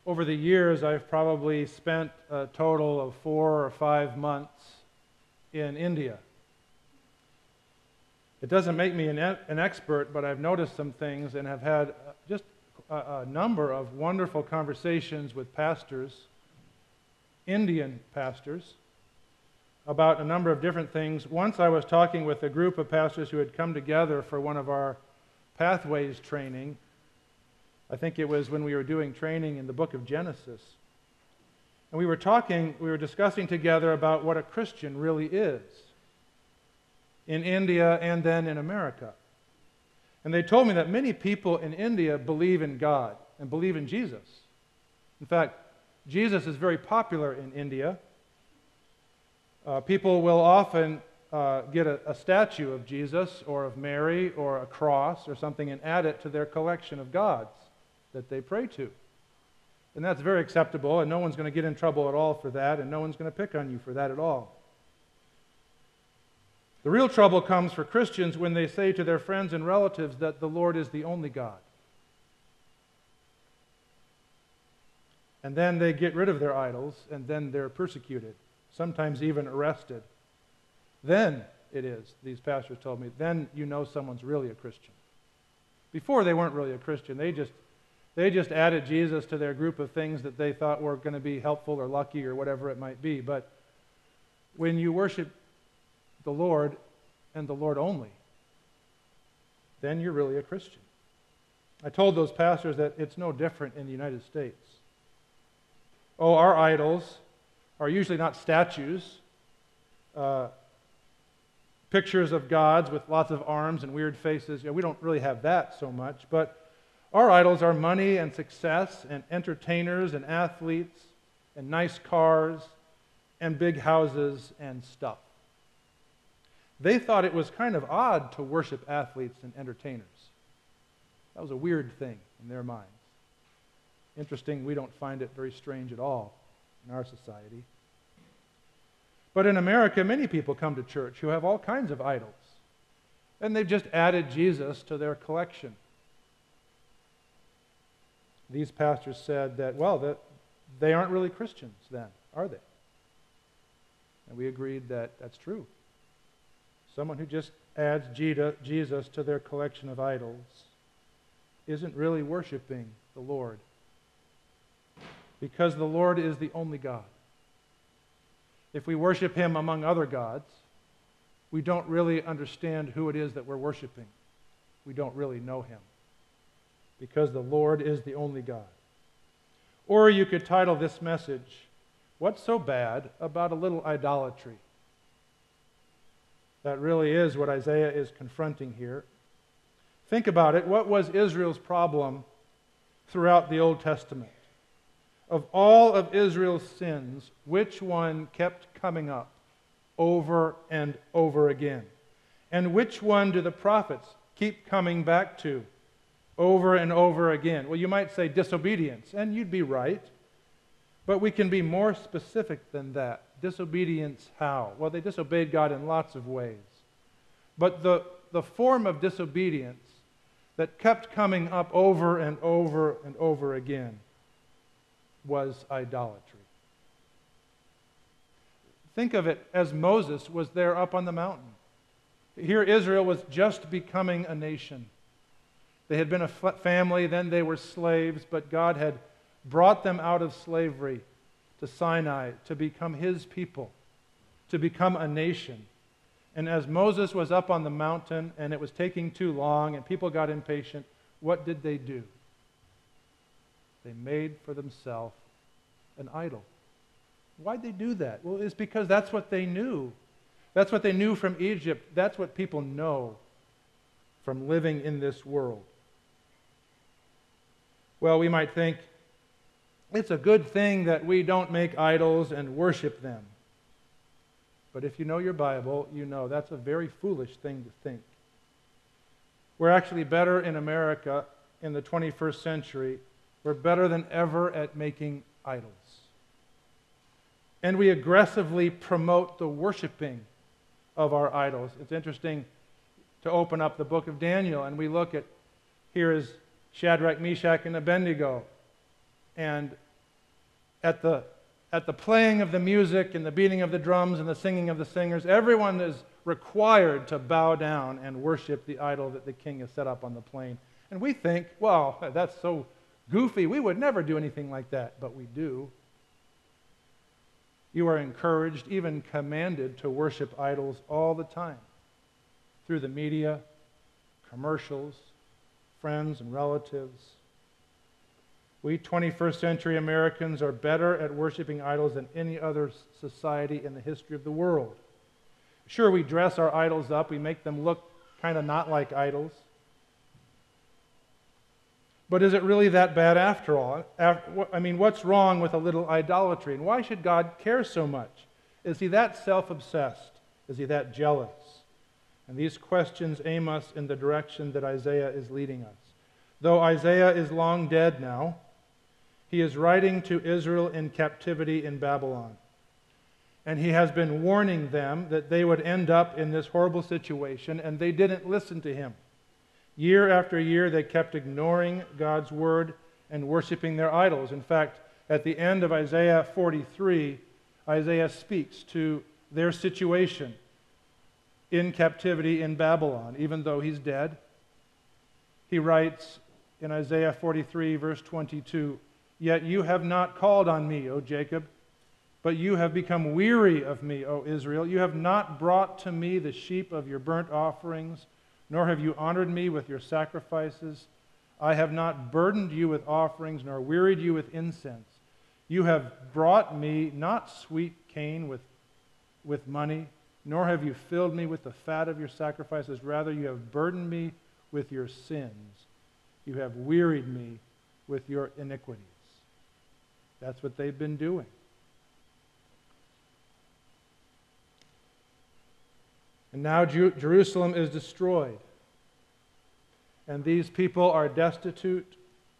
over the years, I've probably spent a total of 4 or 5 months in India. It doesn't make me an expert, but I've noticed some things and have had just a number of wonderful conversations with pastors, Indian pastors, about a number of different things. Once I was talking with a group of pastors who had come together for one of our Pathways training. I think it was when we were doing training in the book of Genesis. And we were discussing together about what a Christian really is in India and then in America. And they told me that many people in India believe in God and believe in Jesus. In fact, Jesus is very popular in India. People will often get a statue of Jesus or of Mary or a cross or something and add it to their collection of gods that they pray to. And that's very acceptable, and no one's going to get in trouble at all for that, and no one's going to pick on you for that at all. The real trouble comes for Christians when they say to their friends and relatives that the Lord is the only God. And then they get rid of their idols, and then they're persecuted, sometimes even arrested. Then it is, these pastors told me, then you know someone's really a Christian. Before they weren't really a Christian. They just added Jesus to their group of things that they thought were going to be helpful or lucky or whatever it might be. But when you worship the Lord and the Lord only, then you're really a Christian. I told those pastors that it's no different in the United States. Oh, our idols are usually not statues, pictures of gods with lots of arms and weird faces. We don't really have that so much, but our idols are money and success and entertainers and athletes and nice cars and big houses and stuff. They thought it was kind of odd to worship athletes and entertainers. That was a weird thing in their minds. Interesting, we don't find it very strange at all in our society. But in America, many people come to church who have all kinds of idols. And they've just added Jesus to their collection. These pastors said that, well, they aren't really Christians then, are they? And we agreed that that's true. Someone who just adds Jesus to their collection of idols isn't really worshiping the Lord. Because the Lord is the only God. If we worship Him among other gods, we don't really understand who it is that we're worshiping. We don't really know Him. Because the Lord is the only God. Or you could title this message, "What's so bad about a little idolatry?" That really is what Isaiah is confronting here. Think about it. What was Israel's problem throughout the Old Testament? Of all of Israel's sins, which one kept coming up over and over again? And which one do the prophets keep coming back to over and over again? Well, you might say disobedience, and you'd be right. But we can be more specific than that. Disobedience how? Well, they disobeyed God in lots of ways. But the form of disobedience that kept coming up over and over and over again was idolatry. Think of it as Moses was there up on the mountain. Here Israel was just becoming a nation. They had been a family, then they were slaves, but God had brought them out of slavery to Sinai to become His people, to become a nation. And as Moses was up on the mountain and it was taking too long and people got impatient, what did they do? They made for themselves an idol. Why'd they do that? Well, it's because that's what they knew. That's what they knew from Egypt. That's what people know from living in this world. Well, we might think, it's a good thing that we don't make idols and worship them. But if you know your Bible, you know that's a very foolish thing to think. We're actually better in America in the 21st century. We're better than ever at making idols. And we aggressively promote the worshiping of our idols. It's interesting to open up the book of Daniel and we look at, here is Shadrach, Meshach, and Abednego. And at the playing of the music and the beating of the drums and the singing of the singers, everyone is required to bow down and worship the idol that the king has set up on the plain. And we think, well, that's so goofy. We would never do anything like that, but we do. You are encouraged, even commanded, to worship idols all the time through the media, commercials, friends and relatives. We 21st century Americans are better at worshiping idols than any other society in the history of the world. Sure, we dress our idols up. We make them look kind of not like idols. But is it really that bad after all? I mean, what's wrong with a little idolatry? And why should God care so much? Is he that self-obsessed? Is he that jealous? And these questions aim us in the direction that Isaiah is leading us. Though Isaiah is long dead now, he is writing to Israel in captivity in Babylon. And he has been warning them that they would end up in this horrible situation, and they didn't listen to him. Year after year, they kept ignoring God's word and worshiping their idols. In fact, at the end of Isaiah 43, Isaiah speaks to their situation in captivity in Babylon, even though he's dead. He writes in Isaiah 43, verse 22, "Yet you have not called on me, O Jacob, but you have become weary of me, O Israel. You have not brought to me the sheep of your burnt offerings, nor have you honored me with your sacrifices. I have not burdened you with offerings, nor wearied you with incense. You have brought me not sweet cane with money, nor have you filled me with the fat of your sacrifices. Rather, you have burdened me with your sins. You have wearied me with your iniquities." That's what they've been doing. And now Jerusalem is destroyed. And these people are destitute.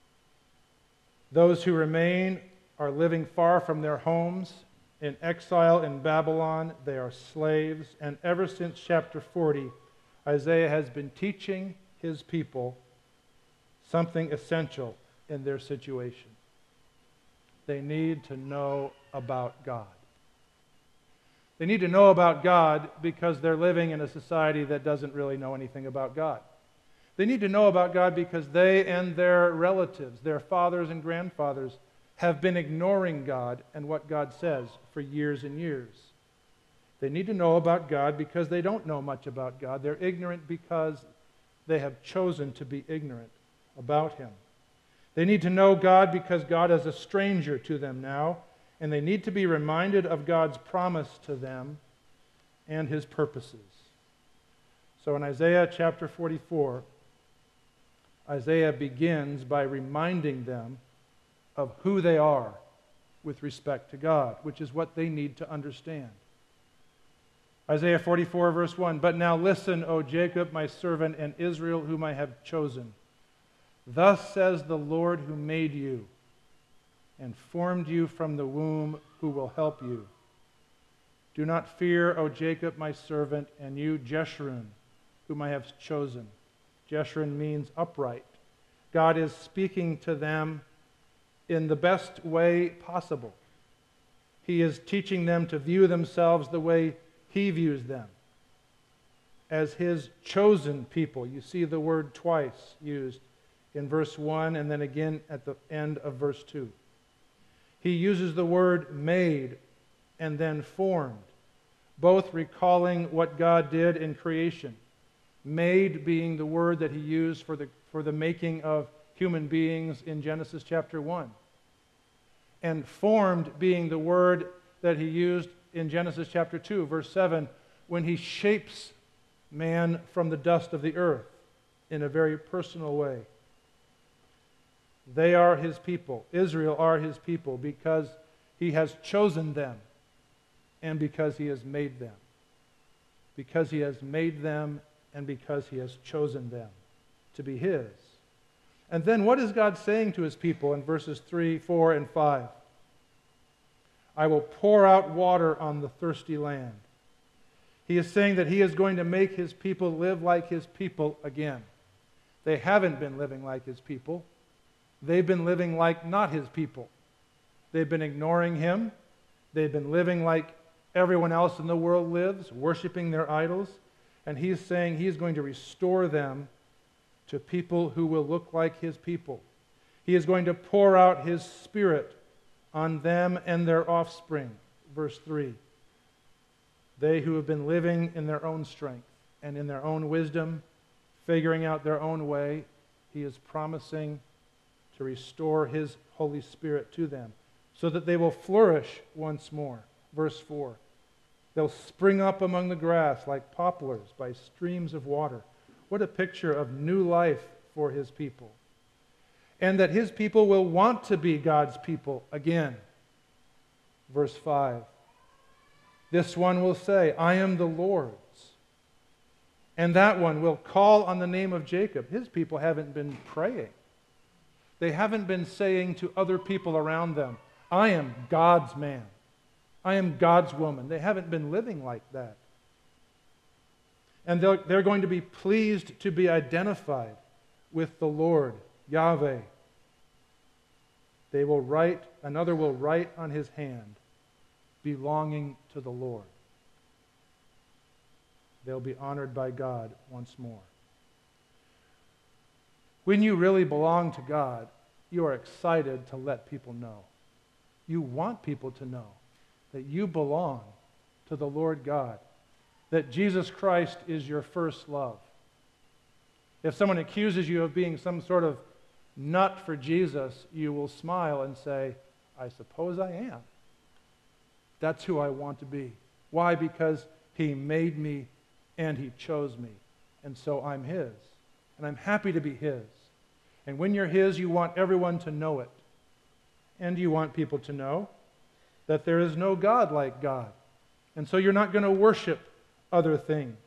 Those who remain are living far from their homes, in exile in Babylon. They are slaves. And ever since chapter 40, Isaiah has been teaching his people something essential in their situation. They need to know about God. They need to know about God because they're living in a society that doesn't really know anything about God. They need to know about God because they and their relatives, their fathers and grandfathers, have been ignoring God and what God says for years and years. They need to know about God because they don't know much about God. They're ignorant because they have chosen to be ignorant about Him. They need to know God because God is a stranger to them now, and they need to be reminded of God's promise to them and His purposes. So in Isaiah chapter 44, Isaiah begins by reminding them of who they are with respect to God, which is what they need to understand. Isaiah 44, verse 1, "But now listen, O Jacob, my servant, and Israel, whom I have chosen. Thus says the Lord who made you and formed you from the womb, who will help you. Do not fear, O Jacob, my servant, and you, Jeshurun, whom I have chosen." Jeshurun means upright. God is speaking to them in the best way possible. He is teaching them to view themselves the way He views them, as His chosen people. You see the word twice used in verse 1 and then again at the end of verse 2. He uses the word made and then formed, both recalling what God did in creation. Made being the word that He used for the making of human beings in Genesis chapter 1. And formed being the word that He used in Genesis chapter 2, verse 7, when He shapes man from the dust of the earth in a very personal way. They are His people. Israel are His people because He has chosen them and because He has made them. Because He has made them and because He has chosen them to be His. And then what is God saying to His people in verses 3, 4, and 5? "I will pour out water on the thirsty land." He is saying that He is going to make His people live like His people again. They haven't been living like His people. They've been living like not His people. They've been ignoring him. They've been living like everyone else in the world lives, worshiping their idols. And he's saying he's going to restore them to people who will look like his people. He is going to pour out his Spirit on them and their offspring. Verse 3. They who have been living in their own strength and in their own wisdom, figuring out their own way, he is promising to restore his Holy Spirit to them so that they will flourish once more. Verse 4. They'll spring up among the grass like poplars by streams of water. What a picture of new life for his people. And that his people will want to be God's people again. Verse 5. This one will say, I am the Lord's. And that one will call on the name of Jacob. His people haven't been praying. They haven't been saying to other people around them, I am God's man. I am God's woman. They haven't been living like that. And they're going to be pleased to be identified with the Lord, Yahweh. Another will write on his hand, belonging to the Lord. They'll be honored by God once more. When you really belong to God, you are excited to let people know. You want people to know that you belong to the Lord God, that Jesus Christ is your first love. If someone accuses you of being some sort of nut for Jesus, you will smile and say, I suppose I am. That's who I want to be. Why? Because he made me and he chose me. And so I'm his. And I'm happy to be his. And when you're his, you want everyone to know it. And you want people to know that there is no God like God. And so you're not going to worship other things.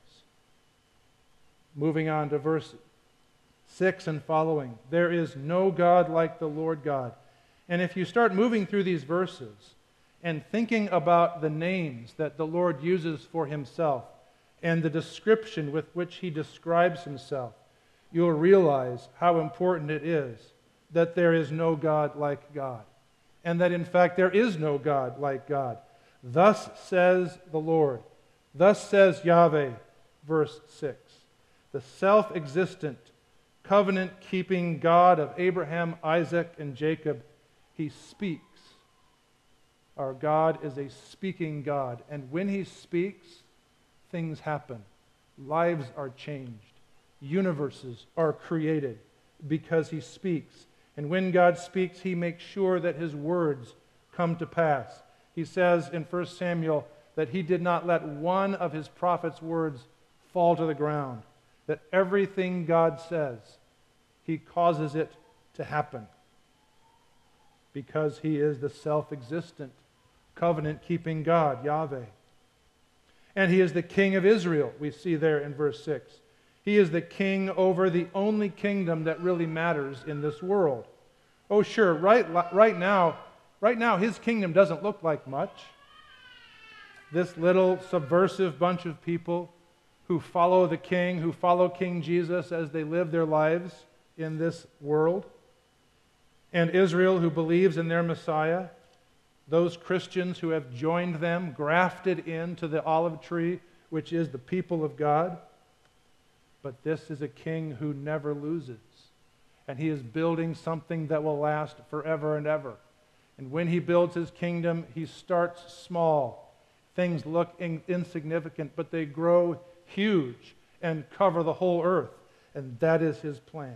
Moving on to verse 6 and following. There is no God like the Lord God. And if you start moving through these verses and thinking about the names that the Lord uses for himself and the description with which he describes himself, you'll realize how important it is that there is no God like God. And that in fact there is no God like God. Thus says the Lord. Thus says Yahweh, verse 6. The self-existent, covenant-keeping God of Abraham, Isaac, and Jacob, he speaks. Our God is a speaking God. And when he speaks, things happen. Lives are changed. Universes are created because he speaks. And when God speaks, he makes sure that his words come to pass. He says in 1 Samuel that he did not let one of his prophet's words fall to the ground. That everything God says, he causes it to happen. Because he is the self-existent, covenant-keeping God, Yahweh. And he is the King of Israel, we see there in verse 6. He is the king over the only kingdom that really matters in this world. Oh, sure, right now his kingdom doesn't look like much. This little subversive bunch of people who follow the king, who follow King Jesus as they live their lives in this world. And Israel, who believes in their Messiah. Those Christians who have joined them, grafted into the olive tree, which is the people of God. But this is a king who never loses. And he is building something that will last forever and ever. And when he builds his kingdom, he starts small. Things look insignificant, but they grow huge and cover the whole earth. And that is his plan.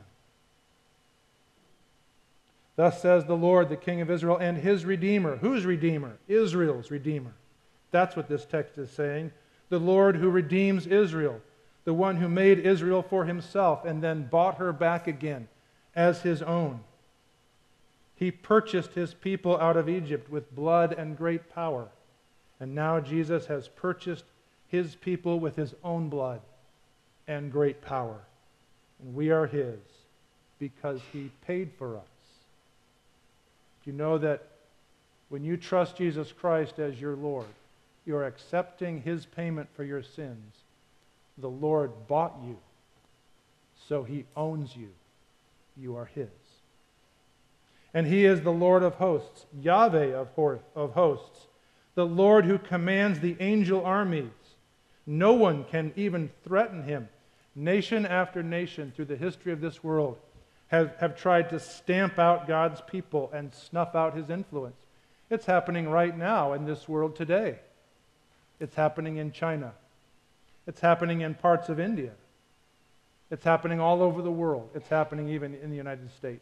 Thus says the Lord, the King of Israel, and his Redeemer. Whose Redeemer? Israel's Redeemer. That's what this text is saying. The Lord who redeems Israel. The one who made Israel for himself and then bought her back again as his own. He purchased his people out of Egypt with blood and great power. And now Jesus has purchased his people with his own blood and great power. And we are his because he paid for us. Do you know that when you trust Jesus Christ as your Lord, you are accepting his payment for your sins? The Lord bought you, so he owns you. You are his. And he is the Lord of hosts, Yahweh of hosts, the Lord who commands the angel armies. No one can even threaten him. Nation after nation through the history of this world have tried to stamp out God's people and snuff out his influence. It's happening right now in this world today. It's happening in China. It's happening in parts of India. It's happening all over the world. It's happening even in the United States.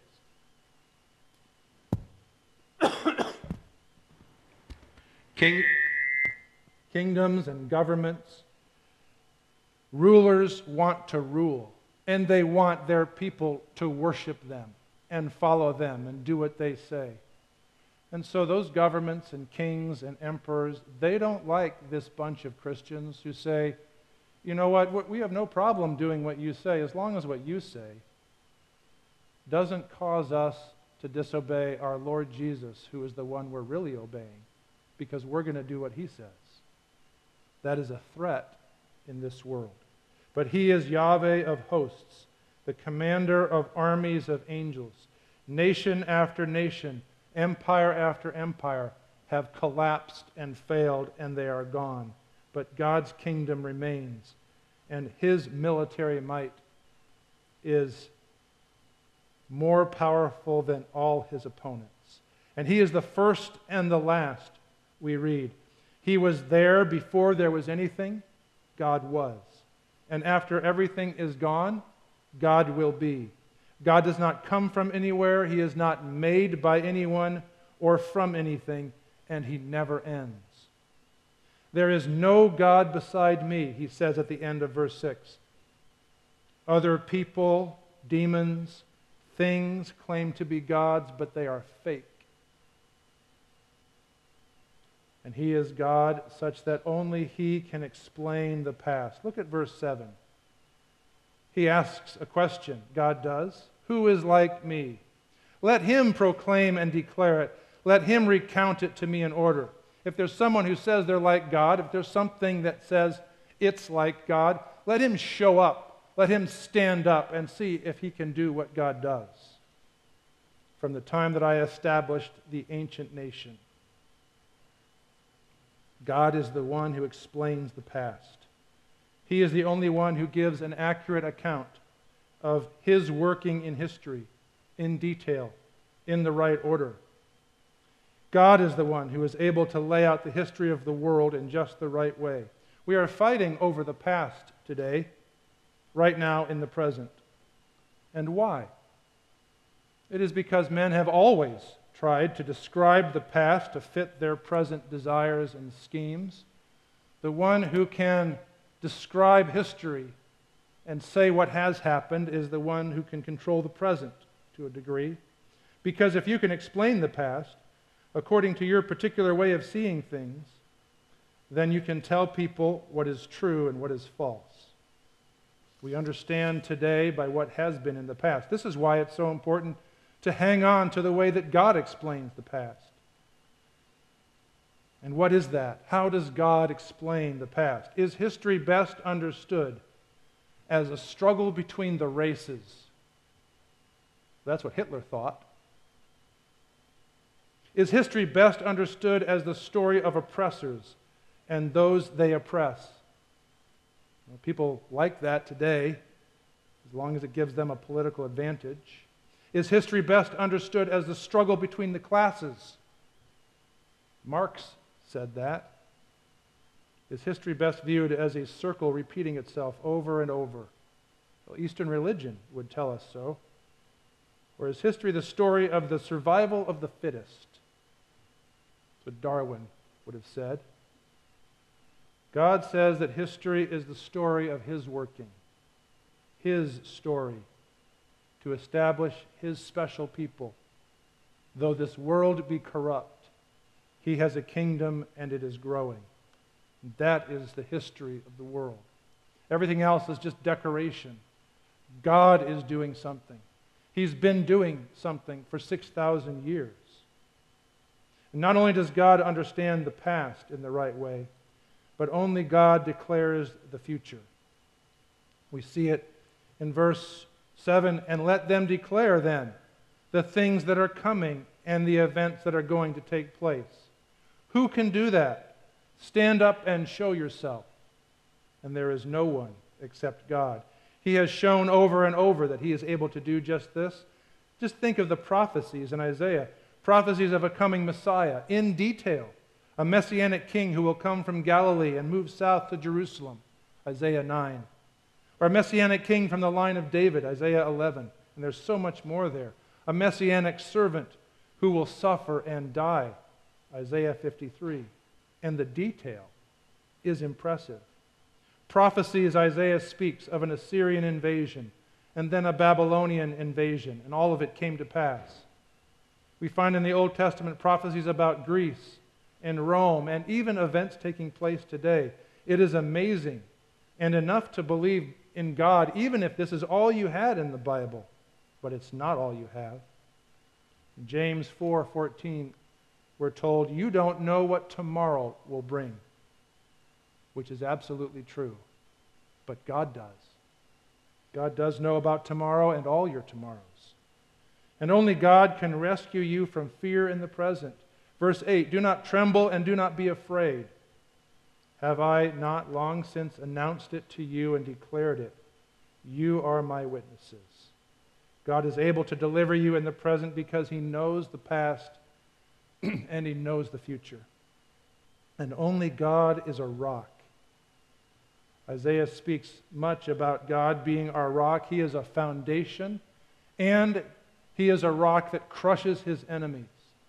Kingdoms and governments, rulers want to rule, and they want their people to worship them and follow them and do what they say. And so those governments and kings and emperors, they don't like this bunch of Christians who say, you know what, we have no problem doing what you say as long as what you say doesn't cause us to disobey our Lord Jesus, who is the one we're really obeying, because we're going to do what he says. That is a threat in this world. But he is Yahweh of hosts, the commander of armies of angels. Nation after nation, empire after empire have collapsed and failed, and they are gone. But God's kingdom remains, and his military might is more powerful than all his opponents. And he is the first and the last, we read. He was there before there was anything. God was. And after everything is gone, God will be. God does not come from anywhere. He is not made by anyone or from anything, and he never ends. There is no God beside me, he says at the end of verse 6. Other people, demons, things claim to be gods, but they are fake. And he is God such that only he can explain the past. Look at verse 7. He asks a question, God does. Who is like me? Let him proclaim and declare it. Let him recount it to me in order. If there's someone who says they're like God, if there's something that says it's like God, let him show up. Let him stand up and see if he can do what God does. From the time that I established the ancient nation, God is the one who explains the past. He is the only one who gives an accurate account of his working in history, in detail, in the right order. God is the one who is able to lay out the history of the world in just the right way. We are fighting over the past today, right now in the present. And why? It is because men have always tried to describe the past to fit their present desires and schemes. The one who can describe history and say what has happened is the one who can control the present to a degree. Because if you can explain the past according to your particular way of seeing things, then you can tell people what is true and what is false. We understand today by what has been in the past. This is why it's so important to hang on to the way that God explains the past. And what is that? How does God explain the past? Is history best understood as a struggle between the races? That's what Hitler thought. Is history best understood as the story of oppressors and those they oppress? Well, people like that today, as long as it gives them a political advantage. Is history best understood as the struggle between the classes? Marx said that. Is history best viewed as a circle repeating itself over and over? Well, Eastern religion would tell us so. Or is history the story of the survival of the fittest? That's what Darwin would have said. God says that history is the story of his working, his story, to establish his special people. Though this world be corrupt, he has a kingdom and it is growing. That is the history of the world. Everything else is just decoration. God is doing something. He's been doing something for 6,000 years. And not only does God understand the past in the right way, but only God declares the future. We see it in verse 7, and let them declare then the things that are coming and the events that are going to take place. Who can do that? Stand up and show yourself. And there is no one except God. He has shown over and over that he is able to do just this. Just think of the prophecies in Isaiah. Prophecies of a coming Messiah in detail. A messianic king who will come from Galilee and move south to Jerusalem, Isaiah 9. Or a messianic king from the line of David, Isaiah 11. And there's so much more there. A messianic servant who will suffer and die, Isaiah 53. And the detail is impressive. Prophecies Isaiah speaks of an Assyrian invasion and then a Babylonian invasion, and all of it came to pass. We find in the Old Testament prophecies about Greece and Rome and even events taking place today. It is amazing and enough to believe in God, even if this is all you had in the Bible, but it's not all you have. In James 4:14, we're told, you don't know what tomorrow will bring, which is absolutely true, but God does. God does know about tomorrow and all your tomorrows. And only God can rescue you from fear in the present. Verse 8, do not tremble and do not be afraid. Have I not long since announced it to you and declared it? You are my witnesses. God is able to deliver you in the present because he knows the past and he knows the future. And only God is a rock. Isaiah speaks much about God being our rock. He is a foundation, and he is a rock that crushes his enemies.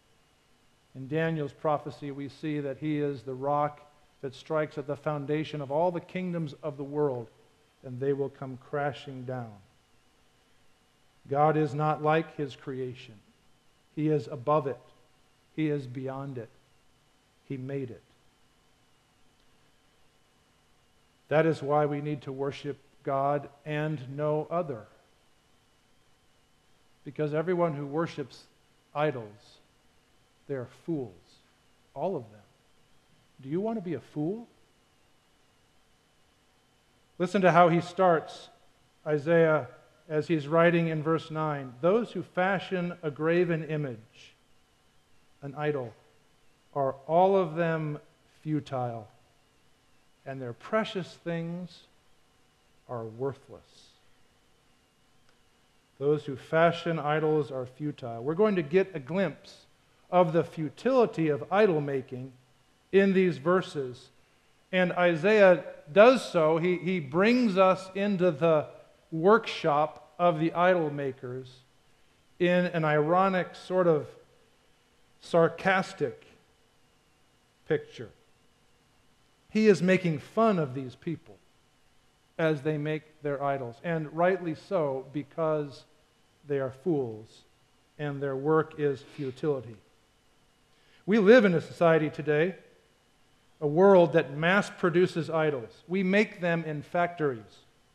In Daniel's prophecy, we see that he is the rock that strikes at the foundation of all the kingdoms of the world, and they will come crashing down. God is not like his creation. He is above it. He is beyond it. He made it. That is why we need to worship God and no other. Because everyone who worships idols, they are fools. All of them. Do you want to be a fool? Listen to how he starts Isaiah as he's writing in verse 9. Those who fashion a graven image, an idol, are all of them futile, and their precious things are worthless. Those who fashion idols are futile. We're going to get a glimpse of the futility of idol making in these verses. And Isaiah does so. He brings us into the workshop of the idol makers in an ironic, sort of sarcastic picture. He is making fun of these people as they make their idols, and rightly so, because they are fools and their work is futility. We live in a society today, a world that mass produces idols. We make them in factories.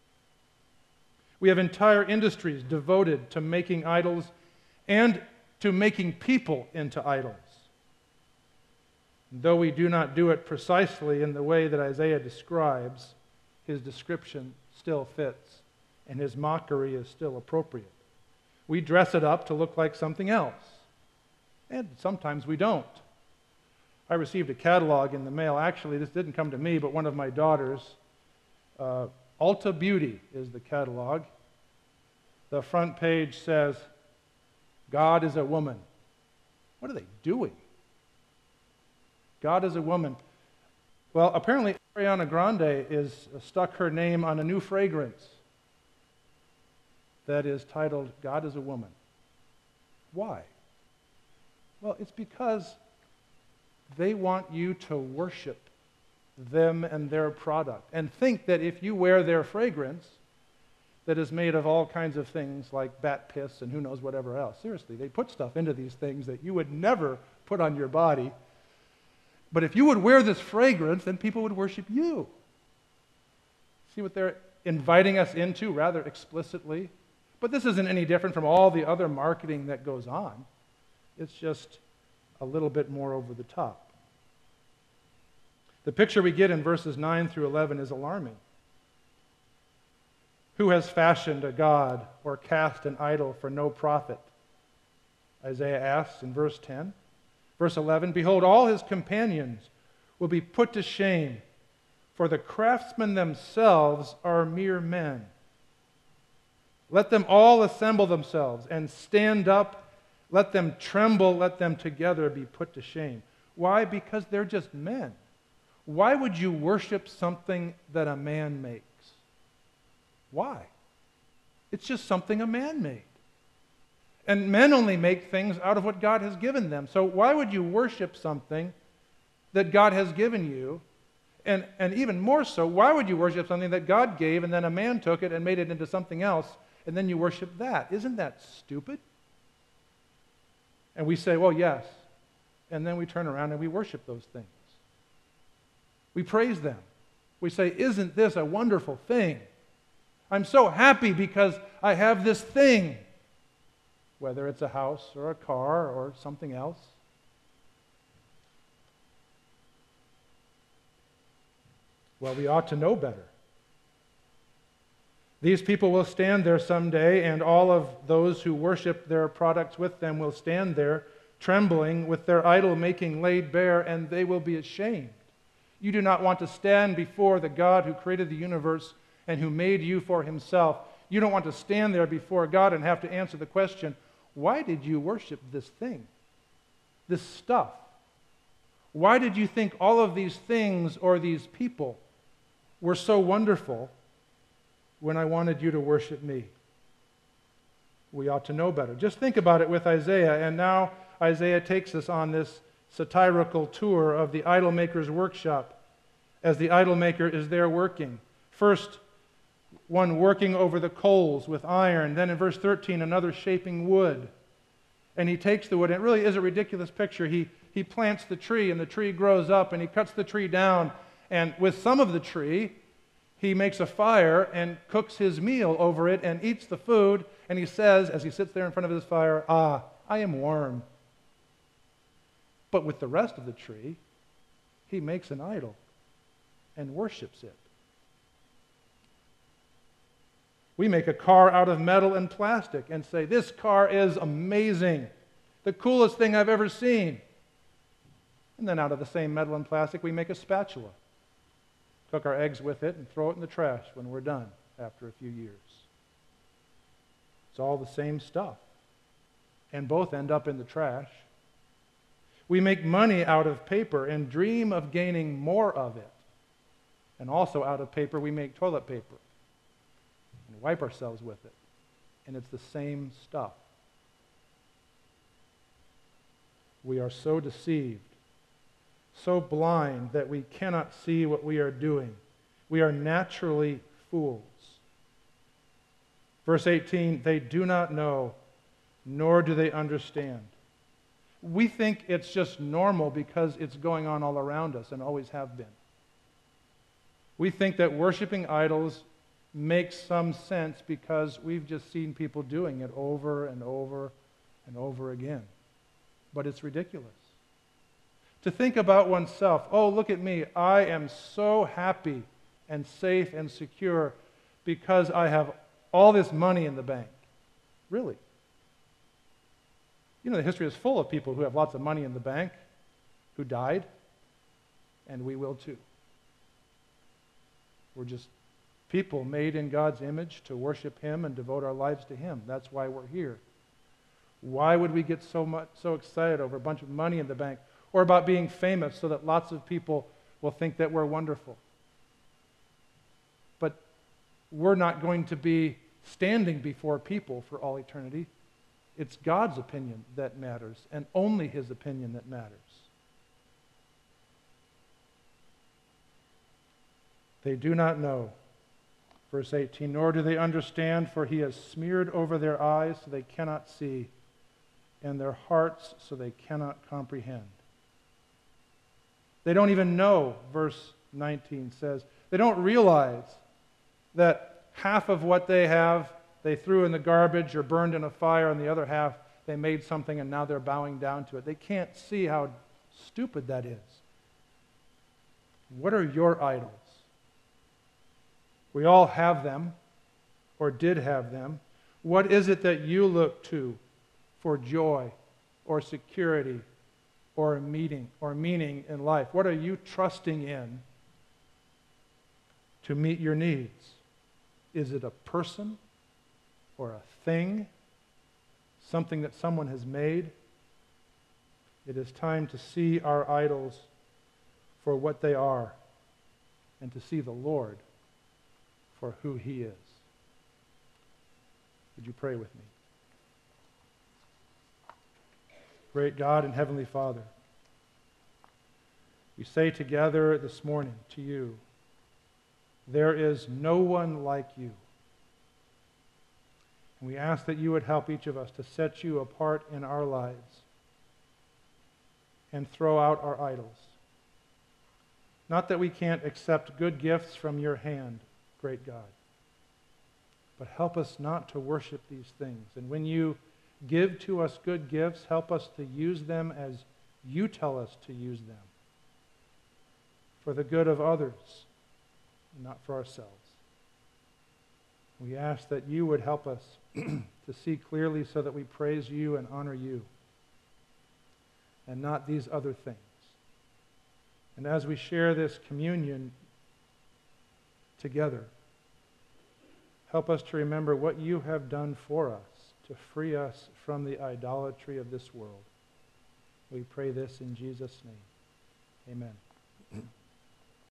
We have entire industries devoted to making idols and to making people into idols. Though we do not do it precisely in the way that Isaiah describes, his description still fits, and his mockery is still appropriate. We dress it up to look like something else, and sometimes we don't. I received a catalog in the mail. Actually, this didn't come to me, but one of my daughters. Ulta Beauty is the catalog. The front page says, God is a woman. What are they doing? God is a woman. Well, apparently Ariana Grande is stuck her name on a new fragrance that is titled God is a Woman. Why? Well, it's because they want you to worship them and their product and think that if you wear their fragrance that is made of all kinds of things like bat piss and who knows whatever else. Seriously, they put stuff into these things that you would never put on your body. But if you would wear this fragrance, then people would worship you. See what they're inviting us into rather explicitly? But this isn't any different from all the other marketing that goes on. It's just a little bit more over the top. The picture we get in verses 9 through 11 is alarming. Who has fashioned a god or cast an idol for no profit? Isaiah asks in verse 10. Verse 11, behold, all his companions will be put to shame, for the craftsmen themselves are mere men. Let them all assemble themselves and stand up. Let them tremble. Let them together be put to shame. Why? Because they're just men. Why would you worship something that a man makes? Why? It's just something a man made. And men only make things out of what God has given them. So why would you worship something that God has given you? And even more so, why would you worship something that God gave and then a man took it and made it into something else and then you worship that? Isn't that stupid? And we say, well, yes. And then we turn around and we worship those things. We praise them. We say, isn't this a wonderful thing? I'm so happy because I have this thing. Whether it's a house or a car or something else. Well, we ought to know better. These people will stand there someday, and all of those who worship their products with them will stand there, trembling with their idol making laid bare, and they will be ashamed. You do not want to stand before the God who created the universe and who made you for himself. You don't want to stand there before God and have to answer the question, why did you worship this thing, this stuff? Why did you think all of these things or these people were so wonderful when I wanted you to worship me? We ought to know better. Just think about it with Isaiah, and now Isaiah takes us on this satirical tour of the idol maker's workshop as the idol maker is there working. First, one working over the coals with iron. Then in verse 13, another shaping wood. And he takes the wood, and it really is a ridiculous picture. He plants the tree, and the tree grows up, and he cuts the tree down. And with some of the tree, he makes a fire and cooks his meal over it and eats the food. And he says, as he sits there in front of his fire, I am warm. But with the rest of the tree, he makes an idol and worships it. We make a car out of metal and plastic and say, this car is amazing, the coolest thing I've ever seen. And then out of the same metal and plastic, we make a spatula. Cook our eggs with it and throw it in the trash when we're done after a few years. It's all the same stuff. And both end up in the trash. We make money out of paper and dream of gaining more of it. And also out of paper, we make toilet paper and wipe ourselves with it. And it's the same stuff. We are so deceived, so blind that we cannot see what we are doing. We are naturally fools. Verse 18, they do not know, nor do they understand. We think it's just normal because it's going on all around us and always have been. We think that worshiping idols makes some sense because we've just seen people doing it over and over and over again. But it's ridiculous. To think about oneself, oh, look at me, I am so happy and safe and secure because I have all this money in the bank. Really? You know, the history is full of people who have lots of money in the bank who died, and we will too. We're just people made in God's image to worship Him and devote our lives to Him. That's why we're here. Why would we get so excited over a bunch of money in the bank or about being famous so that lots of people will think that we're wonderful? But we're not going to be standing before people for all eternity. It's God's opinion that matters, and only His opinion that matters. They do not know. Verse 18, nor do they understand, for He has smeared over their eyes so they cannot see, and their hearts so they cannot comprehend. They don't even know, verse 19 says. They don't realize that half of what they have they threw in the garbage or burned in a fire, and the other half they made something and now they're bowing down to it. They can't see how stupid that is. What are your idols? We all have them, or did have them. What is it that you look to for joy or security or meaning in life? What are you trusting in to meet your needs? Is it a person or a thing? Something that someone has made? It is time to see our idols for what they are and to see the Lord for who He is. Would you pray with me? Great God and Heavenly Father, we say together this morning to you, there is no one like you. And we ask that you would help each of us to set you apart in our lives and throw out our idols. Not that we can't accept good gifts from your hand, great God, but help us not to worship these things. And when you give to us good gifts, help us to use them as you tell us to use them, for the good of others, and not for ourselves. We ask that you would help us to see clearly so that we praise you and honor you, and not these other things. And as we share this communion together, help us to remember what you have done for us to free us from the idolatry of this world. We pray this in Jesus' name. Amen.